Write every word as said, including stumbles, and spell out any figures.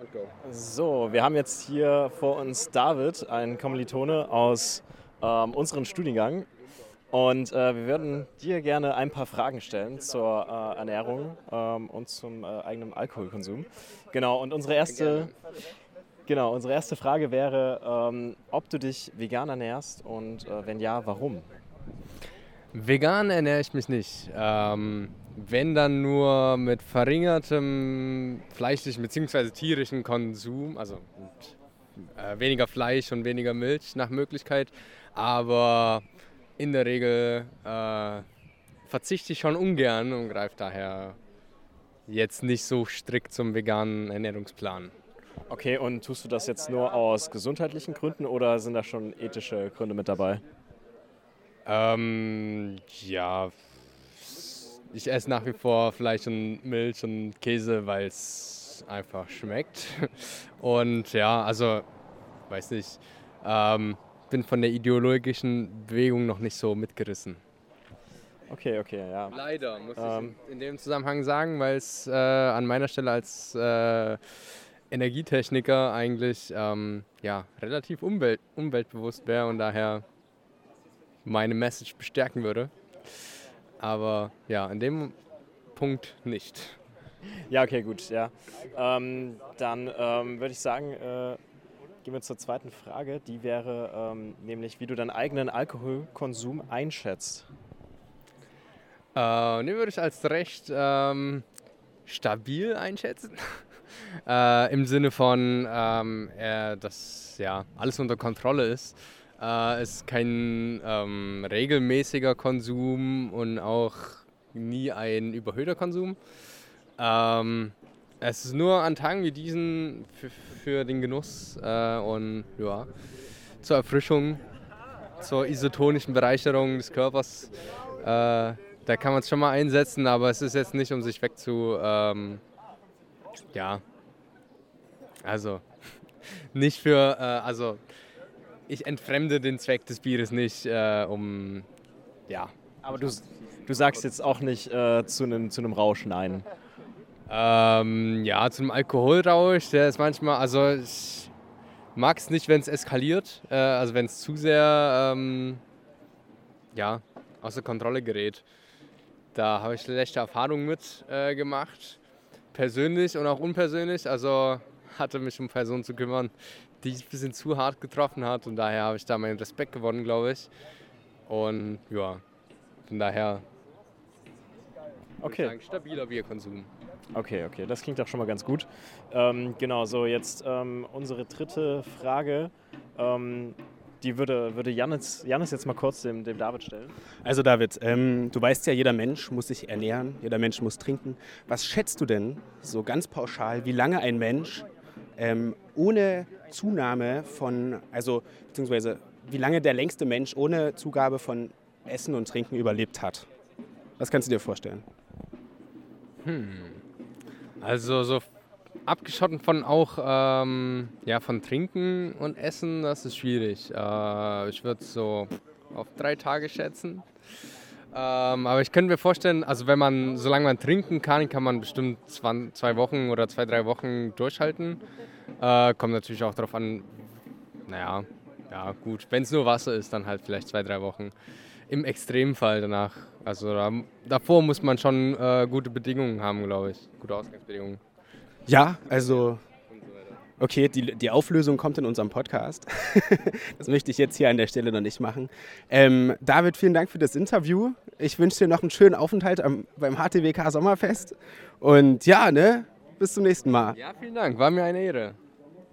So, wir haben jetzt hier vor uns David, ein Kommilitone aus ähm, unserem Studiengang. Und äh, wir würden dir gerne ein paar Fragen stellen zur äh, Ernährung ähm, und zum äh, eigenen Alkoholkonsum. Genau, und unsere erste, genau, unsere erste Frage wäre, ähm, ob du dich vegan ernährst und äh, wenn ja, warum? Vegan ernähre ich mich nicht. Ähm, wenn dann nur mit verringertem fleischlichen bzw. tierischen Konsum, also mit, äh, weniger Fleisch und weniger Milch nach Möglichkeit. Aber in der Regel äh, verzichte ich schon ungern und greife daher jetzt nicht so strikt zum veganen Ernährungsplan. Okay, und tust du das jetzt nur aus gesundheitlichen Gründen oder sind da schon ethische Gründe mit dabei? Ähm, ja, ich esse nach wie vor Fleisch und Milch und Käse, weil es einfach schmeckt. Und ja, also, weiß nicht, ähm, bin von der ideologischen Bewegung noch nicht so mitgerissen. Okay, okay, ja. Leider, muss Ähm, ich in dem Zusammenhang sagen, weil es äh, an meiner Stelle als äh, Energietechniker eigentlich ähm, ja, relativ umwelt umweltbewusst wäre und daher meine Message bestärken würde. Aber ja, in dem Punkt nicht. Ja, okay, gut, ja. Ähm, dann ähm, würde ich sagen, äh, gehen wir zur zweiten Frage. Die wäre ähm, nämlich, wie du deinen eigenen Alkoholkonsum einschätzt. Äh, den würde ich als recht ähm, stabil einschätzen. äh, Im Sinne von, ähm, äh, dass ja, alles unter Kontrolle ist. Äh, es ist kein ähm, regelmäßiger Konsum und auch nie ein überhöhter Konsum. Ähm, es ist nur an Tagen wie diesen für, für den Genuss äh, und ja, zur Erfrischung, zur isotonischen Bereicherung des Körpers. Äh, da kann man es schon mal einsetzen, aber es ist jetzt nicht, um sich wegzu... Ähm, ja, also nicht für... Äh, also ich entfremde den Zweck des Bieres nicht, äh, um... Ja. Aber du, du sagst jetzt auch nicht äh, zu einem zu einem Rausch nein. Ähm, ja, zum Alkoholrausch, der ist manchmal... Also ich mag es nicht, wenn es eskaliert, äh, also wenn es zu sehr ähm, ja, außer Kontrolle gerät. Da habe ich schlechte Erfahrungen mit äh, gemacht, persönlich und auch unpersönlich. Also hatte mich um Personen zu kümmern, die ich ein bisschen zu hart getroffen hat. Und daher habe ich da meinen Respekt gewonnen, glaube ich. Und ja, von daher würde Okay. ich sagen, stabiler Bierkonsum. Okay, okay, das klingt doch schon mal ganz gut. Ähm, genau, so jetzt ähm, unsere dritte Frage. Ähm, die würde, würde Jannis, Jannis jetzt mal kurz dem, dem David stellen. Also David, ähm, du weißt ja, jeder Mensch muss sich ernähren, jeder Mensch muss trinken. Was schätzt du denn so ganz pauschal, wie lange ein Mensch ähm, ohne Zunahme von, also beziehungsweise wie lange der längste Mensch ohne Zugabe von Essen und Trinken überlebt hat? Was kannst du dir vorstellen? Also so abgeschotten von auch ähm, ja, von Trinken und Essen, das ist schwierig. Äh, ich würde es so auf drei Tage schätzen. Ähm, aber ich könnte mir vorstellen, also wenn man, solange man trinken kann, kann man bestimmt zwei, zwei Wochen oder zwei, drei Wochen durchhalten. Äh, kommt natürlich auch darauf an, naja, ja gut, wenn es nur Wasser ist, dann halt vielleicht zwei, drei Wochen. Im Extremfall danach, also da, davor muss man schon äh, gute Bedingungen haben, glaube ich, gute Ausgangsbedingungen. Ja, also okay, die, die Auflösung kommt in unserem Podcast. Das möchte ich jetzt hier an der Stelle noch nicht machen. Ähm, David, vielen Dank für das Interview. Ich wünsche dir noch einen schönen Aufenthalt am, beim H T W K Sommerfest. Und ja, ne, bis zum nächsten Mal. Ja, vielen Dank, war mir eine Ehre.